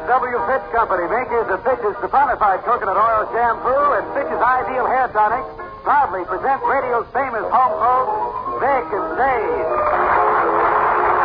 W. Fitch Company, makers of Fitch's saponified coconut oil shampoo and Fitch's Ideal Hair Tonic, proudly present radio's famous home soap, Vic and Dave.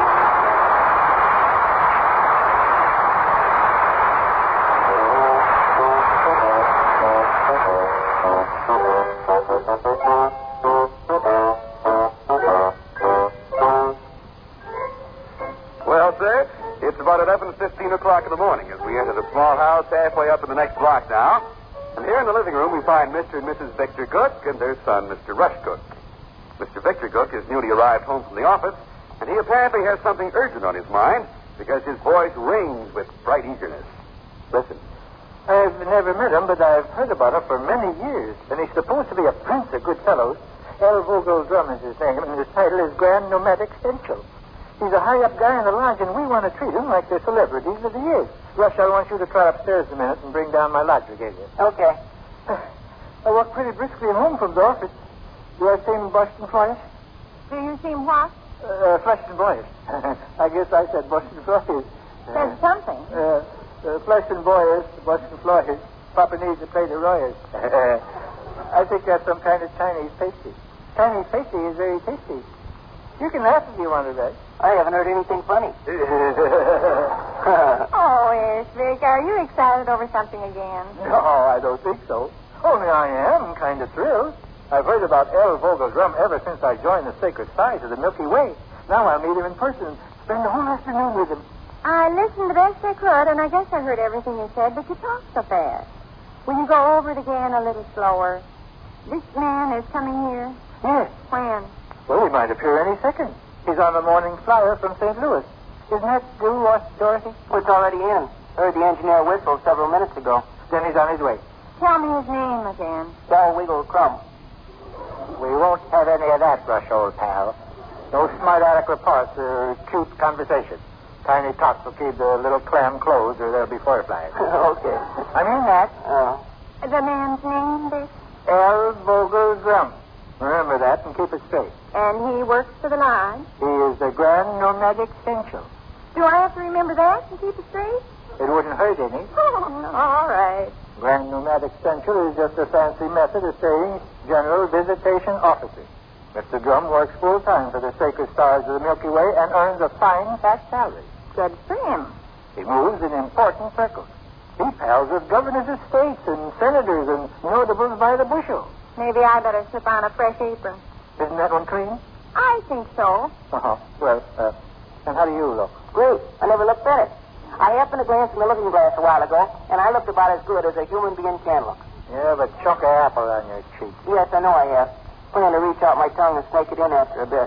Well, sir, it's about 11:15 o'clock in the morning as we enter the small house halfway up in the next block now. And here in the living room we find Mr. and Mrs. Victor Cook and their son, Mr. Rush Cook. Mr. Victor Cook is newly arrived home from the office, and he apparently has something urgent on his mind because his voice rings with bright eagerness. Listen. I've never met him, but I've heard about him for many years. And he's supposed to be a prince of good fellows. L. Vogel Drum is his name, and his title is Grand Nomadic Central. He's a high-up guy in the lodge, and we want to treat him like the celebrities that he is. Rush, I want you to try upstairs a minute and bring down my lodge regalia. Okay. I walked pretty briskly home from the office. Do I seem Boston Flyish? Do you seem what? Flushed and boyish. I guess I said Boston Flyish. Said something. Flushed and boyish, Boston Flyish. Papa needs to play the Royals. I think that's some kind of Chinese pastry. Chinese pastry is very tasty. You can laugh if you want to, Ray. I haven't heard anything funny. Oh, yes, Vic. Are you excited over something again? No, I don't think so. Only I am kind of thrilled. I've heard about L. Vogel Drum ever since I joined the sacred skies of the Milky Way. Now I'll meet him in person and spend the whole afternoon with him. I listened the best I could, and I guess I heard everything you said, but you talked so fast. Will you go over it again a little slower? This man is coming here? Yes. When? Well, he might appear any second. He's on the morning flyer from St. Louis. Isn't that due, Dorothy? Well, it's already in. Heard the engineer whistle several minutes ago. Then he's on his way. Tell me his name again. Bell Wiggle Crumb. We won't have any of that, Rush, old pal. No smart aleck reports or cute conversation. Tiny tots will keep the little clam closed or there'll be fireflies. Okay. I mean that. The man's name, Dick? L. Vogel Drum. Remember that and keep it straight. And he works for the lodge? He is the Grand Nomadic Central. Do I have to remember that and keep it straight? It wouldn't hurt any. Oh, no, all right. Grand Nomadic Central is just a fancy method of saying General Visitation Officer. Mr. Drum works full-time for the sacred stars of the Milky Way and earns a fine, fat salary. Good for him. He moves in important circles. He pals with governors of states and senators and notables by the bushel. Maybe I better slip on a fresh apron. Isn't that one clean? I think so. Well, and how do you look? Great. I never looked better. I happened to glance in the looking glass a while ago, and I looked about as good as a human being can look. You have a chunk of apple on your cheek. Yes, I know I have. Plan to reach out my tongue and snake it in after a bit.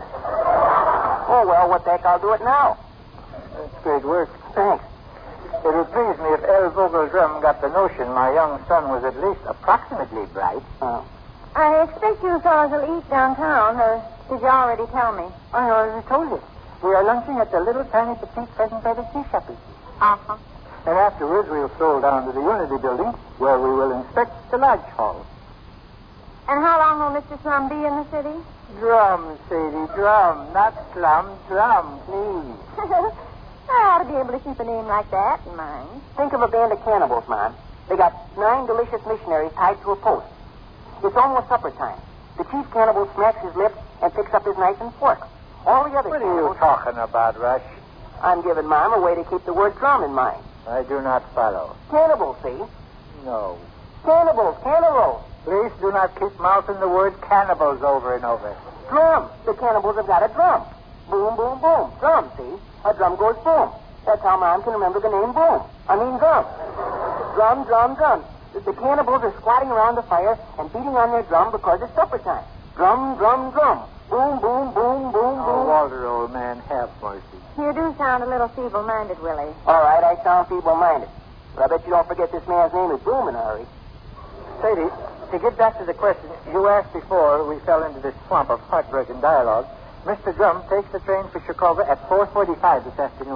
Oh, well, what the heck, I'll do it now. That's great work. Thanks. It would please me if L. Vogel Drum got the notion my young son was at least approximately bright. I expect you fellas will eat downtown, or did you already tell me? I already told you. We are lunching at the little tiny petite pheasant feather tea shoppers. Uh-huh. And afterwards we'll stroll down to the Unity building, where we will inspect the lodge hall. And how long will Mr. Slum be in the city? Drum, Sadie, drum. Not slum, drum, please. I ought to be able to keep a name like that in mind. Think of a band of cannibals, Mom. They got 9 delicious missionaries tied to a post. It's almost supper time. The chief cannibal smacks his lips and picks up his knife and fork. All the other What are cannibals... you talking about, Rush? I'm giving Mom a way to keep the word drum in mind. I do not follow. Cannibals, see? No. Cannibals, cannibals. Please do not keep mouthing the word cannibals over and over. Drum. The cannibals have got a drum. Boom, boom, boom. Drum, see? A drum goes boom. That's how Mom can remember the name Boom. I mean drum. Drum, drum, drum. The cannibals are squatting around the fire and beating on their drum because it's supper time. Drum, drum, drum. Boom, boom, boom, boom, Oh, boom. Walter, old man, have mercy. You do sound a little feeble-minded, Willie. All right, I sound feeble-minded. But I bet you don't forget this man's name is Boom in a hurry. Sadie, to get back to the question you asked before we fell into this swamp of heartbreaking dialogue, Mr. Drum takes the train for Chicago at 4:45 this afternoon.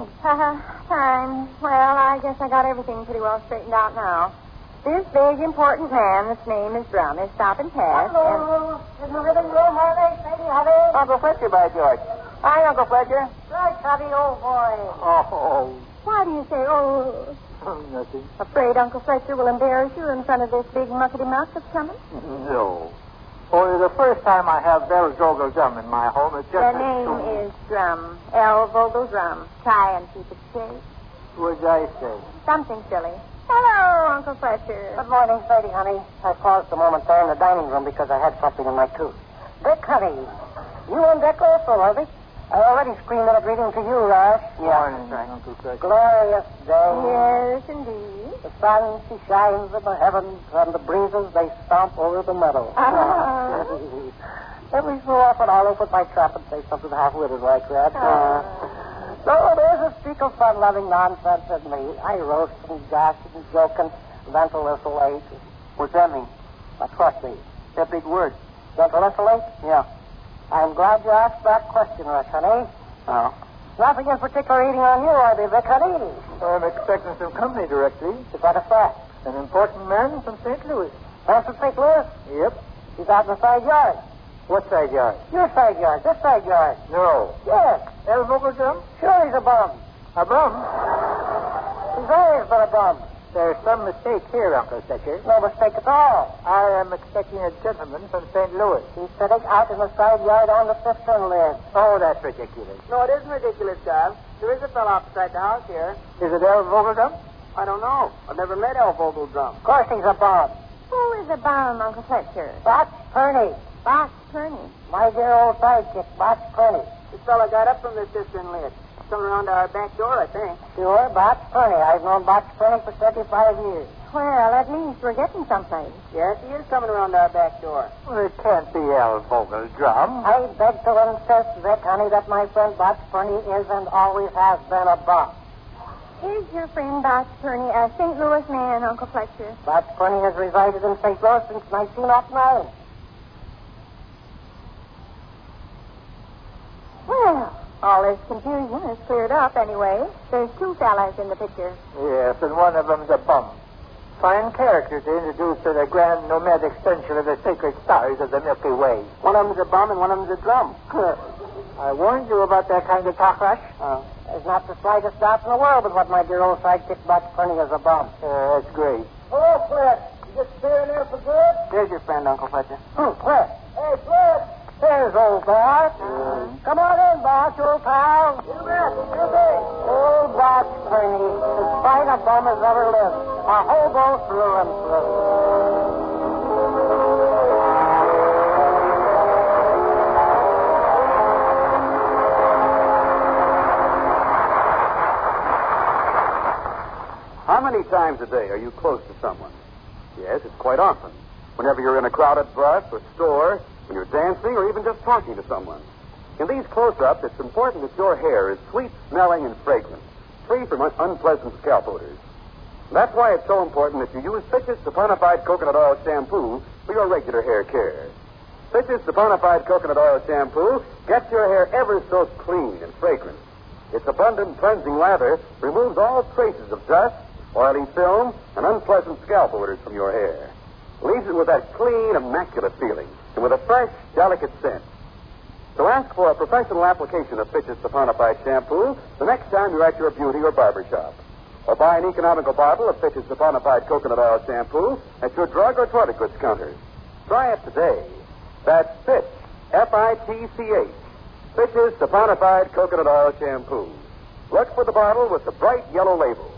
Fine. Well, I guess I got everything pretty well straightened out now. This big, important man, whose name is Drum, is stopping past. Hello. In the living room, honey. Sadie, honey. Uncle Fletcher, by George. Hi, Uncle Fletcher. Right, Tubby, old boy. Oh. Why do you say, oh? Nothing. Afraid Uncle Fletcher will embarrass you in front of this big muckety-muck that's coming? No. Only the first time I have Vogel Drum in my home. It's just The name is Drum. L. Vogel Drum. Try and keep it straight. What'd I say? Something silly. Hello, Uncle Fletcher. Good morning, Sadie, honey. I paused a moment there in the dining room because I had something in my tooth. Dick, honey. You and Dick also, are they? I already screamed a greeting to you, Rush. Morning, Uncle Fletcher. Glorious day. Yes, indeed. The sun, she shines in the heavens, and the breezes, they stomp over the meadow. Every so often I'll open my trap and say something half-witted like that. So there's a streak of fun-loving nonsense in me. I roast and gossip and joke and ventilate. What's that mean? That's what means. That big word. Ventilate? Yeah. I'm glad you asked that question, Rush, honey. Oh. Nothing in particular eating on you, are they, Vic, honey? I'm expecting some company directly. Is that a fact? An important man from St. Louis. Man from St. Louis? Yep. He's out in the side yard. What side yard? Your side yard. This side yard. No. Yes. L. Vogel Drum? Sure, he's a bum. A bum? He's always been a bum. There's some mistake here, Uncle Fletcher. No mistake at all. I am expecting a gentleman from St. Louis. He's sitting out in the side yard on the cistern lid. Oh, that's ridiculous. No, it isn't ridiculous, Dad. There is a fellow outside the house here. Is it L. Vogel Drum? I don't know. I've never met L. Vogel Drum. Of course he's a bum. Who is a bum, Uncle Fletcher? Botch Perney. Box Perney. My dear old sidekick, Botch Perney. This fellow got up from the cistern lid. Coming around to our back door, I think. Sure, Botch Perney. I've known Botch Perney for 25 years. Well, at least we're getting someplace. Yes, he is coming around to our back door. Well, it can't be L. Vogel Drum. I beg to insist, Vic, honey, that my friend Botch Perney is and always has been a bum. Here's your friend, Box Perney, a St. Louis man, Uncle Fletcher. Botch Perney has resided in St. Louis since 1909. Well, all this confusion is cleared up anyway. There's two fellas in the picture. Yes, and one of them's a bum. Fine character to introduce to the grand nomadic central of the sacred stars of the Milky Way. One of them's a bum and one of them's a drum. I warned you about that kind of talk, Rush. There's not the slightest doubt in the world but what my dear old sidekick Botch Perney is a bum. That's great. Hello, Fred. You just staying there for good? There's your friend, Uncle Fletcher. Fred. Hey, Fred. There's old Bart. Come on in, Bart, old pal. You bet. Old Botch Perney, as fine a bum as ever lived. A hobo through and through. How many times a day are you close to someone? Yes, it's quite often. Whenever you're in a crowded bus or store, when you're dancing, or even just talking to someone. In these close-ups, it's important that your hair is sweet-smelling and fragrant, free from unpleasant scalp odors. That's why it's so important that you use Fitch's Saponified Coconut Oil Shampoo for your regular hair care. Fitch's Saponified Coconut Oil Shampoo gets your hair ever so clean and fragrant. Its abundant cleansing lather removes all traces of dust, oily film, and unpleasant scalp odors from your hair. Leaves it with that clean, immaculate feeling, and with a fresh, delicate scent. So ask for a professional application of Fitch's Saponified Shampoo the next time you're at your beauty or barber shop. Or buy an economical bottle of Fitch's Saponified Coconut Oil Shampoo at your drug or toilet goods counters. Try it today. That's Fitch, F-I-T-C-H. Fitch's Saponified Coconut Oil Shampoo. Look for the bottle with the bright yellow label.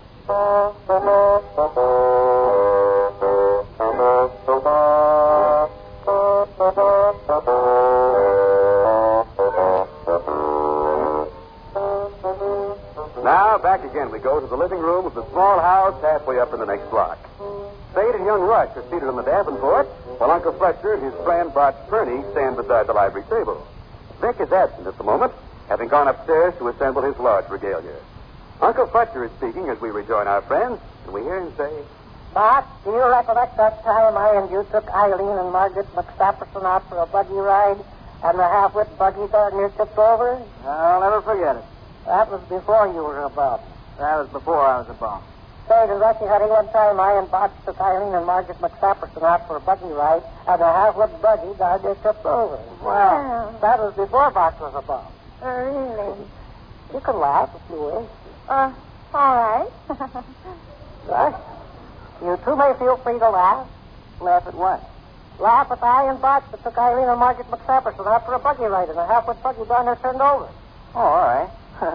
Now, back again we go to the living room of the small house halfway up in the next block. Spade and young Rush are seated on the Davenport, while Uncle Fletcher and his friend Botch Perney stand beside the library table. Vic is absent at the moment, having gone upstairs to assemble his large regalia. Uncle Fletcher is speaking as we rejoin our friends, and we hear him say, Bart, do you recollect that time I and you took Eileen and Margaret McStapperson out for a buggy ride, and the half-wit buggy darn near tipped over? I'll never forget it. That was before you were a bum. That was before I was a bum. Say, to Rusty, honey, one time I and Bart took Eileen and Margaret McStapperson out for a buggy ride, and the half-wit buggy darn near tipped over. Well. That was before Bart was a bum. Really? You can laugh if you wish. All right. What? You two may feel free to laugh. Laugh at what? Laugh at the iron box that took Eileen and Margaret McPherson after a buggy ride, and a half-foot buggy down there turned over. Oh, all right.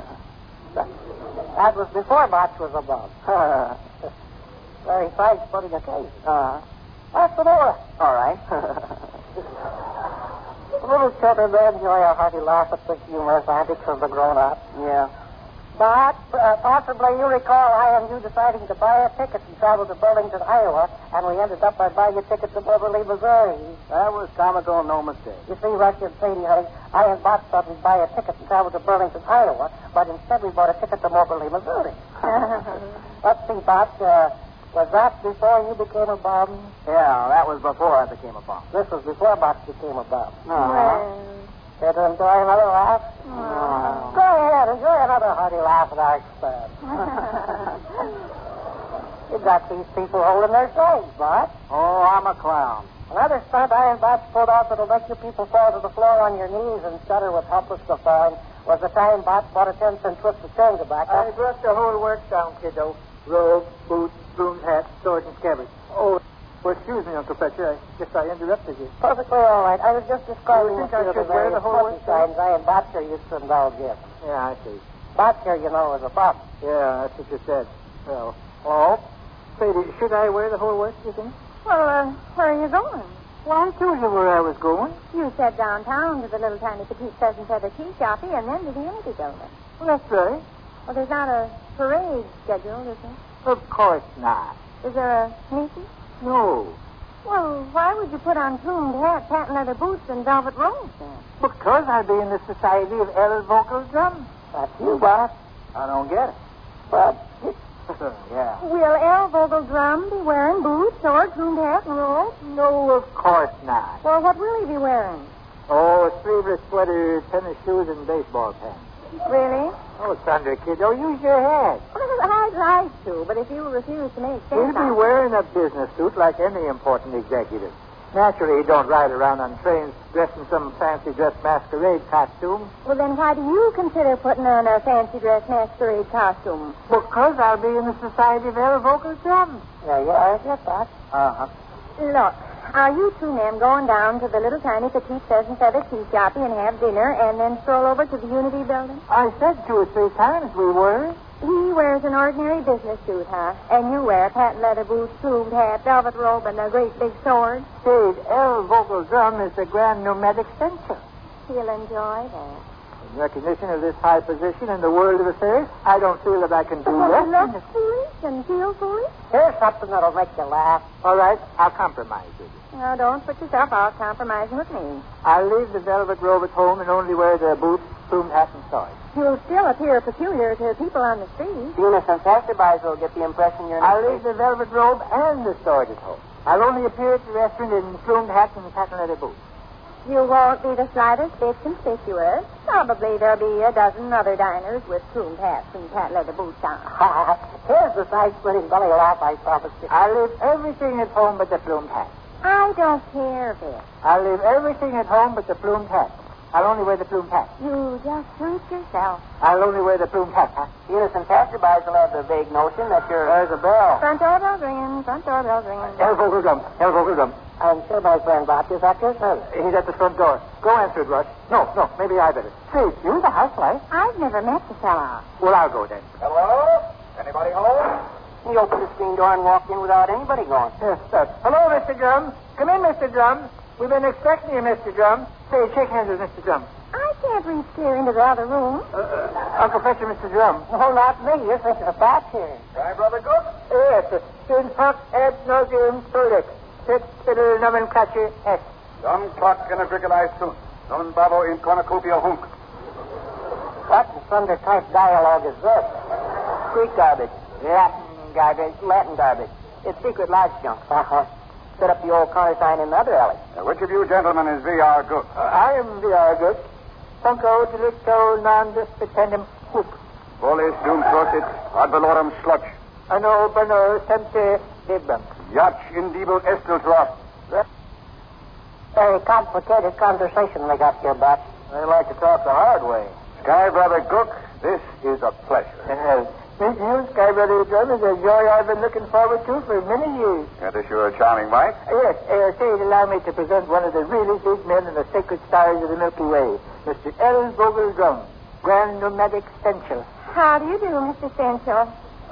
That was before Box was above. Very fine sporting occasion. What's the matter? All right. Little children, they enjoy a hearty laugh at the humorous antics of the grown-ups. Yeah. But possibly you recall I and you deciding to buy a ticket and travel to Burlington, Iowa, and we ended up by buying a ticket to Beverly, Missouri. That was comical, no mistake. You see, Rusty and Sadie, honey, I and Bob thought we'd buy a ticket and travel to Burlington, Iowa, but instead we bought a ticket to Moberly, Missouri. Let's see, Bob, was that before you became a bum? Yeah, that was before I became a bum. This was before Bob became a bum. Well... Care to enjoy another laugh? No. Go ahead, enjoy another hearty laugh at our expense. You got these people holding their sides, Bart. Oh, I'm a clown. Another stunt I and Bart pulled off that'll make you people fall to the floor on your knees and shudder with helpless defiance was the time Bart bought a 10-cent twist of chain tobacco. I brought the whole works down, kiddo. Robe, boots, broom hat, sword, and scabbard. Oh, well, excuse me, Uncle Fletcher. I guess I interrupted you. Perfectly all right. I was just describing You think I should wear the whole works signs I and Botcher used to indulge in. Yeah, I see. Botcher, you know, is a bum. Yeah, that's what you said. Well, oh. Sadie, should I wear the whole works, you think? Well, where are you going? Well, I told you where I was going. You said downtown to the little tiny petite pheasant feather tea shoppy and then to the Unity building. Well, that's right. Well, there's not a parade scheduled, is there? Of course not. Is there a sneaky? No. Well, why would you put on plumed hat, patent leather boots, and velvet robes then? Because I'll be in the Society of L. Vocal Drums. That's you, Bart. I don't get it. But Yeah. Will L. Vogel Drum be wearing boots, sword, plumed hat, and robes? No, of course not. Well, what will he be wearing? Oh, a sleeveless sweater, tennis shoes, and baseball pants. Really? Oh, Thunder, kiddo, use your head. Well, I'd like to, but if you refuse to make He'll sense... be wearing a business suit like any important executive. Naturally, he don't ride around on trains dressed in some fancy dress masquerade costume. Well, then why do you consider putting on a fancy dress masquerade costume? Because I'll be in the Society of L. Vocal Drums. there you are, yes, Bart. Uh-huh. Look, are you two men going down to the little tiny petite pheasant feather tea shoppy and have dinner and then stroll over to the Unity building? I said 2 or 3 times we were. He wears an ordinary business suit, huh? And you wear patent leather boots, plumed hat, velvet robe, and a great big sword? Say, L. Vocal Drum is the Grand Nomadic Censor. He'll enjoy that. In recognition of this high position in the world of affairs, I don't feel that I can do Well, that. look foolish and feel foolish? Here's something that'll make you laugh. All right, I'll compromise with you. Now, don't put yourself out compromising with me. I'll leave the velvet robe at home and only wear the boots, plumed hat, and sword. You'll still appear peculiar to people on the street. Eunice and passerbys will get the impression you're... I'll leave the velvet robe and the sword at home. I'll only appear at the restaurant in plumed hat and patent leather boots. You won't be the slightest bit conspicuous. Probably there'll be a dozen other diners with plumed hats and patent leather boots on. Here's the side-splitting belly laugh I promised you. I'll leave everything at home but the plumed hat. I don't care a bit. I'll leave everything at home but the plumed hat. I'll only wear the plumed hat. You just suit yourself. I'll only wear the plumed hat, huh? Eunice and passerbys will have the vague notion that you're... There's a bell. Front door bell's ringing. Front door bell's ringing. L. Vocal Drum. L. Vocal Drum. I'm sure my friend Bart is at your service. He's at the front door. Go answer it, Rush. No, maybe I better. Say, you the housewife? I've never met the fella. Well, I'll go then. Hello? Anybody home? He opened the screen door and walked in without anybody going. Yes, sir. Hello, Mr. Drum. Come in, Mr. Drum. We've been expecting you, Mr. Drum. Say, shake hands with Mr. Drum. I can't reach clear into the other room. Uncle Fletcher, Mr. Drum. No, not me. You're thinking of Bart here. Guy, Brother Good? Yes, sir. In hoc ad nauseam prolix. Sit, fiddle, nomenclature, S. Some clock in a grigolized suit. Non babo in cornucopia hunk. What in thunder type dialogue is this? Greek garbage. Latin garbage. It's secret lodge junk. Uh-huh. Set up the old corner sign in the other alley. Which of you gentlemen is V.R. Good? I am the Argus. Funco delicto non despetendum hoop. Voles dum prosit ad valorem sludge. Anno bono sempe debum. Yacht indibel esteltrop. Very complicated conversation they got here, Bart. They like to talk the hard way. Sky Brother Cook, this is a pleasure. Meet you, Sky Brother Drum, is a joy I've been looking forward to for many years. That is your charming wife? Yes, say, allow me to present one of the really big men in the sacred stars of the Milky Way, Mr. L. Vogel Drum, Grand Nomadic Central. How do you do, Mr. Central?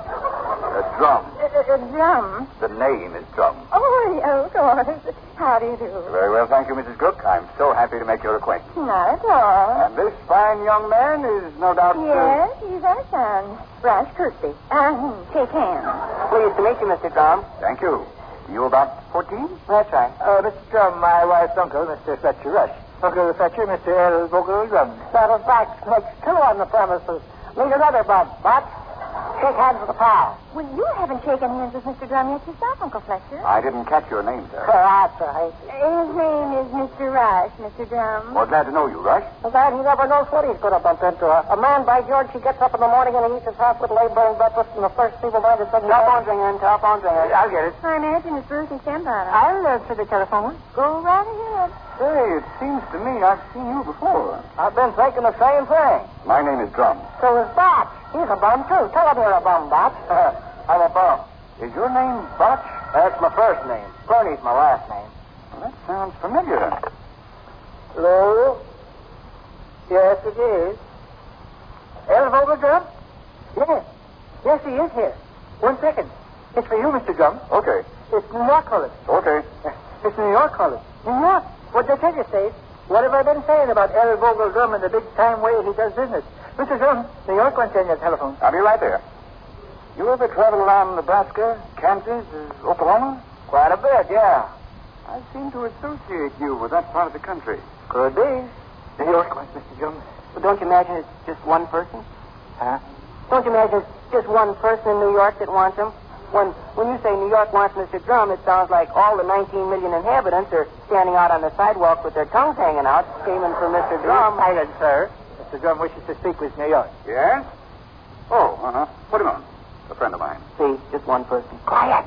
Drum. Drum? The name is Drum. Oh, of course. How do you do? Very well, thank you, Mrs. Cook. I'm so happy to make your acquaintance. Not at all. And this fine young man is no doubt... Yes, he's our son, Rush Kirkby. Shake hands. Pleased to meet you, Mr. Drum. Thank you. You about 14? That's right. Mr. Drum, my wife's uncle, Mr. Fletcher Rush. Uncle Fletcher, Mr. L. Vogel Drum. Saddleback makes two on the premises. Meet another bud, Bot. Shake hands with the pal. Well, you haven't shaken hands with Mr. Drum yet yourself, Uncle Fletcher. I didn't catch your name, sir. That's right. His name is Mr. Rush, Mr. Drum. Well, glad to know you, Rush. Well, Dad, he never knows what he's going to bump into. A man, by George, he gets up in the morning and he eats his half with labor-burning breakfast, and the first feeble-minded thing... Telephone ringing. I'll get it. I imagine it's Ruthie Stembottom. I'll answer the telephone. Go right ahead. Say, it seems to me I've seen you before. I've been thinking the same thing. My name is Drum. So is Botch. He's a bum, too. Tell him you're a bum, Botch. I'm a bum. Is your name Botch? That's my first name. Bernie's my last name. Well, that sounds familiar. Hello? Yes, it is. L. Vogel Drum? Yes. Yes, he is here. 1 second. It's for you, Mr. Drum. Okay. It's New York calling. Okay. It's New York calling. New York? What'd they tell you, Steve? What have I been saying about L. Vogel Drum and the big-time way he does business? Mr. Drum, New York wants you on your telephone. I'll be right there. You ever travel around Nebraska, Kansas, Oklahoma? Quite a bit, yeah. I seem to associate you with that part of the country. Could be. New York wants Mr. Drum. But don't you imagine it's just one person? Huh? Don't you imagine it's just one person in New York that wants him? When you say New York wants Mr. Drum, it sounds like all the 19 million inhabitants are standing out on the sidewalk with their tongues hanging out, screaming for Mr. Drum. Silence, sir. Mr. Drum wishes to speak with New York. Yes? Oh, Put him on. A friend of mine. See, just one person. Quiet.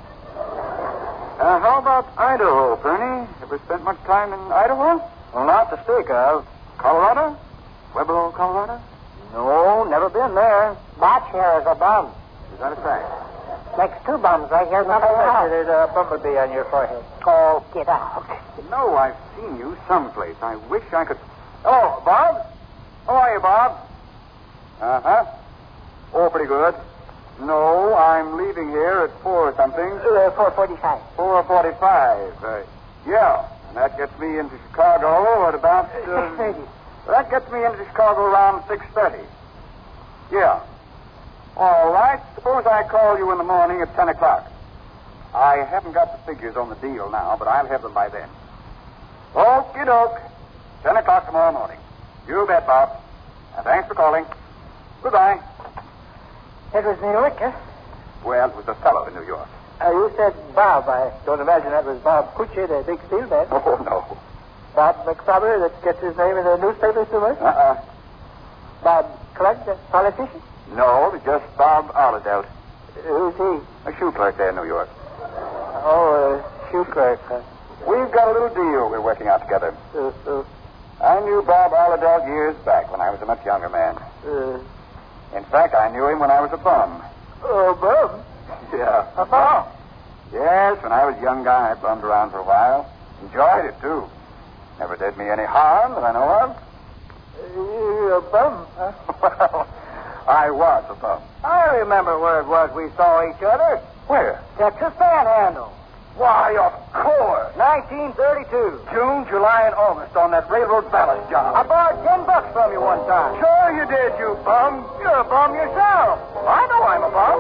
How about Idaho, Bernie? Ever spent much time in Idaho? Well, not to speak of. Colorado? Pueblo, Colorado? No, never been there. Botch here is a bum. Is that a fact? Makes two bums right here in the house. There's a bumblebee on your forehead. Oh, get out. No, I've seen you someplace. I wish I could... Hello, Bob? How are you, Bob? Uh-huh. Oh, pretty good. No, I'm leaving here at 4-something. 4:45. 4:45. Yeah, and that gets me into Chicago at about... 6:30. That gets me into Chicago around 6:30. Yeah. All right. Suppose I call you in the morning at 10 o'clock. I haven't got the figures on the deal now, but I'll have them by then. Okie doke. 10 o'clock tomorrow morning. You bet, Bob. And thanks for calling. Goodbye. It was New York, huh? Well, it was a fellow in New York. You said Bob. I don't imagine that was Bob Cucci, the big steel man. Oh, no. Bob McFarber, that gets his name in the newspapers too much? Bob Clark, the politician? No, just Bob Arladelt. Who's he? A shoe clerk there in New York. Oh, shoe clerk. We've got a little deal we're working out together. I knew Bob Arladelt years back when I was a much younger man. In fact, I knew him when I was a bum. Oh, bum? Yeah. A bum? Yes, when I was a young guy, I bummed around for a while. Enjoyed it, too. Never did me any harm that I know of. You're a bum, huh? Well, I was a bum. I remember where it was we saw each other. Where? Texas Panhandle. Why, of course. 1932. June, July, and August on that railroad ballast job. I borrowed $10 from you one time. Sure you did, you bum. You're a bum yourself. I know I'm a bum.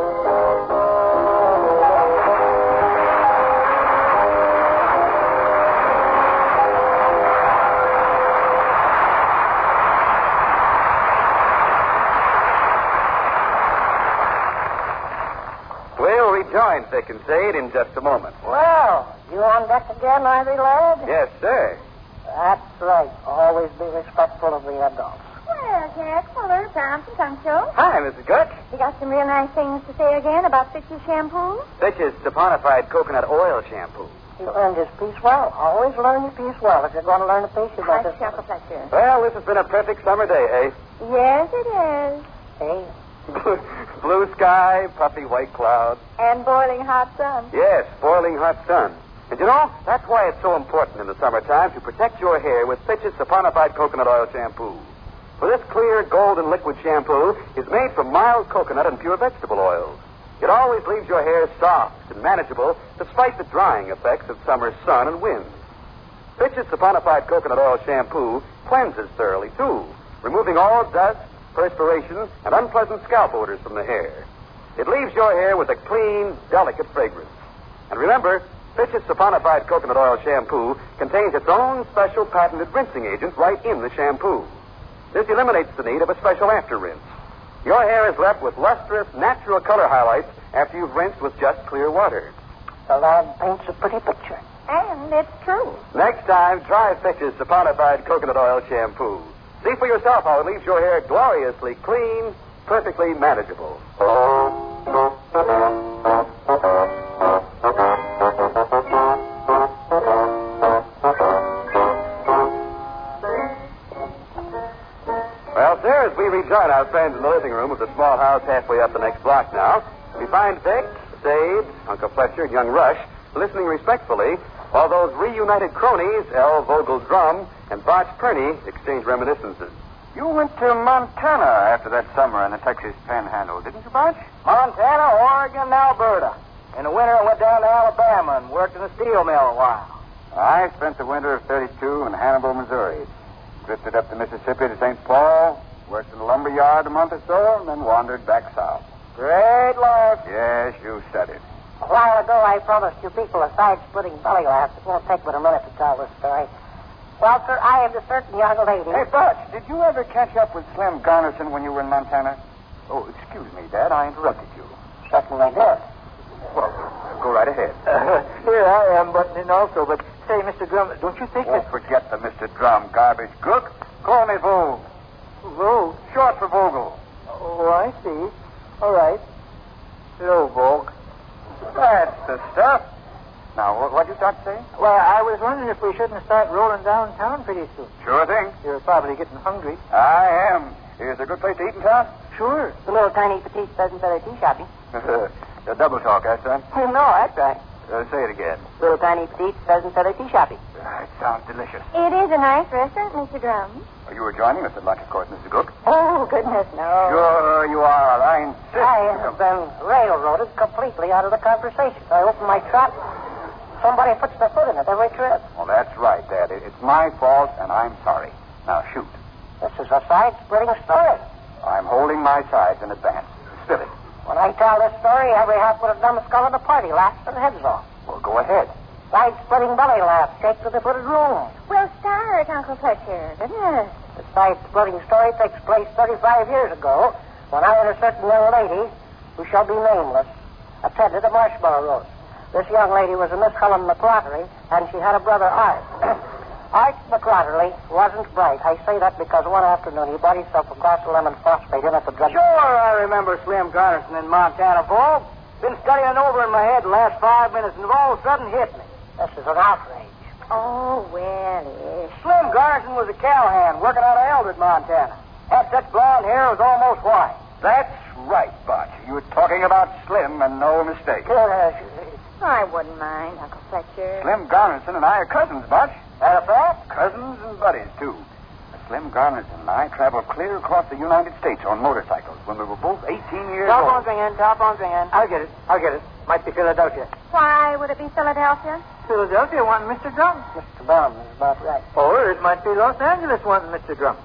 We'll rejoin Thick and Sade in just a moment. Well, you on deck again, Ivy lad? Yes, sir. That's right. Always be respectful of the adults. Well, Jack Fuller, Thompson, Tongue Show. Hi, Mrs. Good. You got some real nice things to say again about Fitch's shampoo? Fitch's saponified coconut oil shampoo. You earned his piece well. Always learn your piece well. If you're going to learn a piece, you got Hush, to... Uncle Fletcher. Well, this has been a perfect summer day, eh? Yes, it is. Hey, Blue sky, puffy white clouds. And boiling hot sun. Yes, boiling hot sun. And you know, that's why it's so important in the summertime to protect your hair with Fitch's saponified coconut oil shampoo. For this clear, golden liquid shampoo is made from mild coconut and pure vegetable oils. It always leaves your hair soft and manageable despite the drying effects of summer's sun and wind. Fitch's saponified coconut oil shampoo cleanses thoroughly, too, removing all dust, perspiration, and unpleasant scalp odors from the hair. It leaves your hair with a clean, delicate fragrance. And remember, Fitch's saponified coconut oil shampoo contains its own special patented rinsing agent right in the shampoo. This eliminates the need of a special after rinse. Your hair is left with lustrous, natural color highlights after you've rinsed with just clear water. The lad paints a pretty picture. And it's true. Next time, try Fitch's saponified coconut oil shampoo. See for yourself how it leaves your hair gloriously clean, perfectly manageable. Well, sir, as we rejoin our friends in the living room of the small house halfway up the next block now, we find Vic, Sade, Uncle Fletcher, and young Rush listening respectfully while those reunited cronies, L. Vogel Drum and Botch Purney, exchange reminiscences. You went to Montana after that summer in the Texas Panhandle, didn't you, Botch? Montana, Oregon, and Alberta. In the winter, I went down to Alabama and worked in a steel mill a while. I spent the winter of 32 in Hannibal, Missouri. Drifted up the Mississippi to St. Paul, worked in a lumber yard a month or so, and then wandered back south. Great life. Yes, you said it. A while ago, I promised you people a side-splitting belly laugh. It won't take but a minute to tell this story. Well, sir, I have a certain young lady. Hey, Butch, did you ever catch up with Slim Garnison when you were in Montana? Oh, excuse me, Dad. I interrupted you. Certainly did. Well, go right ahead. Here I am butting in also, but say, Mr. Drum, don't you think Oh, that... forget the Mr. Drum garbage. Gook, call me Vogel. Vogue? Short for Vogel. Oh, I see. All right. Hello, Vogue. That's the stuff. Now, what'd you start saying? Well, I was wondering if we shouldn't start rolling downtown pretty soon. Sure thing. You're probably getting hungry. I am. Is there a good place to eat in town? Sure. The little tiny petite pheasant feather tea shopping. The double talk, son? No, that's right. Say it again. Little tiny petite pheasant feather tea shopping. It sounds delicious. It is a nice restaurant, Mr. Drum. You were joining us at lunch, of course, Mr. Cook. Oh, goodness, no. Sure you are. I insist. I have been railroaded completely out of the conversation. I open my trap. Somebody puts their foot in it every trip. Well, that's right, Dad. It's my fault, and I'm sorry. Now, shoot. This is a side-splitting story. I'm holding my sides in advance. Spill it. When I tell this story, every half with a dumb skull in the party laughs their heads off. Well, go ahead. Side-splitting belly laugh straight to the footed room. Well, start, Uncle Fletcher. Goodness. The side-splitting story takes place 35 years ago when I and a certain young lady, who shall be nameless, attended a marshmallow roast. This young lady was a Miss Helen McClottery, and she had a brother, Art. Art McClottery wasn't bright. I say that because one afternoon he bought himself a glass of lemon phosphate in at the drug. Sure, I remember Slim Garnison in Montana, Vogue. Been studying over in my head the last 5 minutes, and all of a sudden hit me. This is an outrage. Oh, well, yes. Slim Garnison was a cowhand working out of Eldred, Montana. Had such blonde hair it was almost white. That's right, Butch. You were talking about Slim, and no mistake. I wouldn't mind, Uncle Fletcher. Slim Garnison and I are cousins, Butch. That a fact? Cousins and buddies, too. Slim Garnison and I traveled clear across the United States on motorcycles when we were both 18 years old. Telephone's ringing. I'll get it. Might be Philadelphia. Why would it be Philadelphia? Philadelphia wanting Mr. Drum. Mr. Brown is about right. Or it might be Los Angeles wanting Mr. Drum.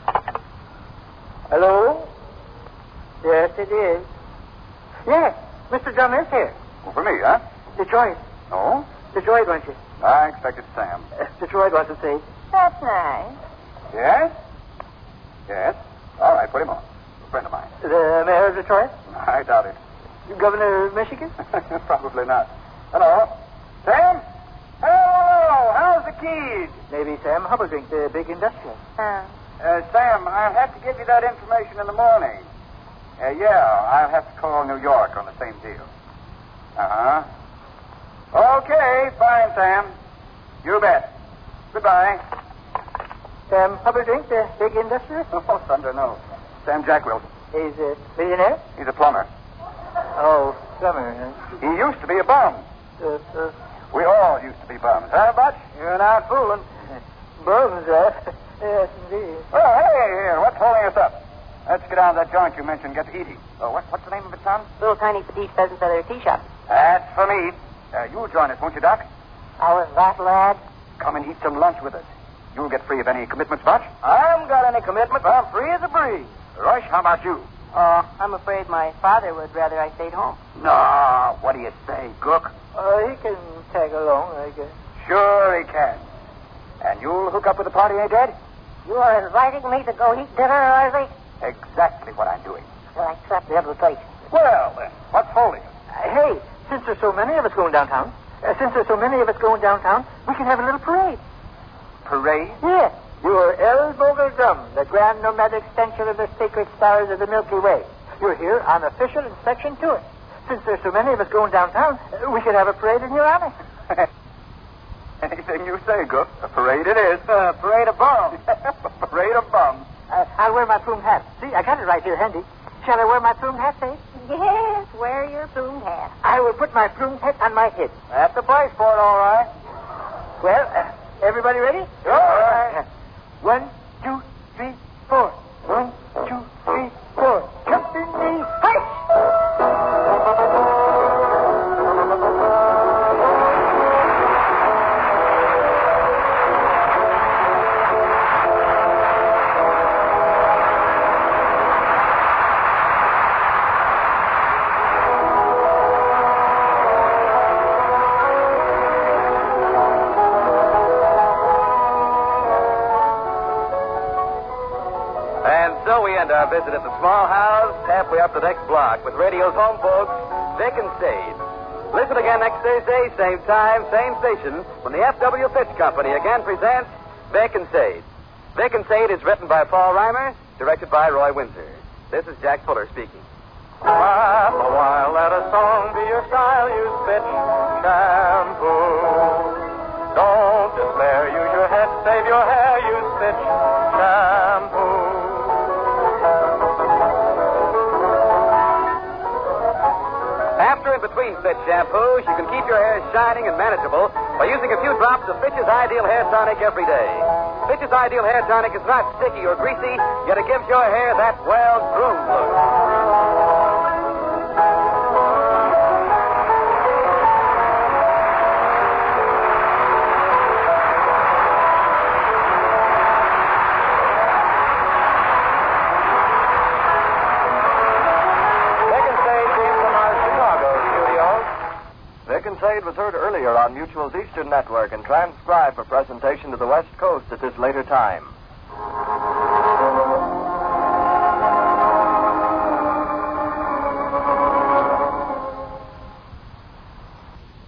Hello? Yes, it is. Yes, Mr. Drum is here. Well, for me, huh? Detroit. No? Detroit, won't you? I expected Sam. Detroit wants to see. That's nice. Yes? Yes. All right, put him on. A friend of mine. The mayor of Detroit? I doubt it. Governor of Michigan? Probably not. Hello? Sam? Hello. How's the keys? Maybe Sam Hubbardink, the big industrial. Sam, I'll have to give you that information in the morning. Yeah, I'll have to call New York on the same deal. Uh-huh. Okay, fine, Sam. You bet. Goodbye. Sam Hubbardink, the big industrialist? Oh, thunder, no. Sam Jack Wilson. He's a millionaire? He's a plumber. Oh, plumber, huh? He used to be a bum. We all used to be bums, huh, Butch? You're not fooling. Bums, yes, indeed. Oh, hey, here, what's holding us up? Let's get down to that joint you mentioned and get to eating. Oh, what's the name of it, son? Little tiny petite pheasant feather tea shop. That's for me. You'll join us, won't you, Doc? How is that, lad? Come and eat some lunch with us. You'll get free of any commitments, Butch. I haven't got any commitments. I'm free as a breeze. Rush, how about you? I'm afraid my father would rather I stayed home. No, what do you say, Gook? He can tag along, I guess. Sure he can. And you'll hook up with the party, eh, Dad? You are inviting me to go eat dinner, are they? Exactly what I'm doing. Well, I accept the invitation. Well, then, what's holding us? Hey, since there's so many of us going downtown, we can have a little parade. Parade? Yes. You're El Vogel Drum, the grand nomadic stencher of the sacred stars of the Milky Way. You're here on official inspection tour. Since there's so many of us going downtown, we could have a parade in your honor. Anything you say, Gook. A parade it is. Parade of bums. A parade of bums. I'll wear my plumed hat. See, I got it right here handy. Shall I wear my plumed hat, Faith? Yes, wear your plumed hat. I will put my plumed hat on my head. That's the price for it, all right. Well, everybody ready? Sure. 1, 2, 3, 4. 1, 2, 3, 4. Company, hi! And so we end our visit at the small house halfway up the next block with radio's home folks, Vic and Sade. Listen again next Thursday, same time, same station, when the F.W. Fitch Company again presents Vic and Sade. Vic and Sade is written by Paul Reimer, directed by Roy Windsor. This is Jack Fuller speaking. Laugh a while, let a song be your style, use Fitch shampoo. Don't despair, use your head, save your hair, use Fitch shampoo. After and between Fitch shampoos, you can keep your hair shining and manageable by using a few drops of Fitch's Ideal Hair Tonic every day. Fitch's Ideal Hair Tonic is not sticky or greasy, yet it gives your hair that well-groomed look. Vic and Sade was heard earlier on Mutual's Eastern Network and transcribed for presentation to the West Coast at this later time.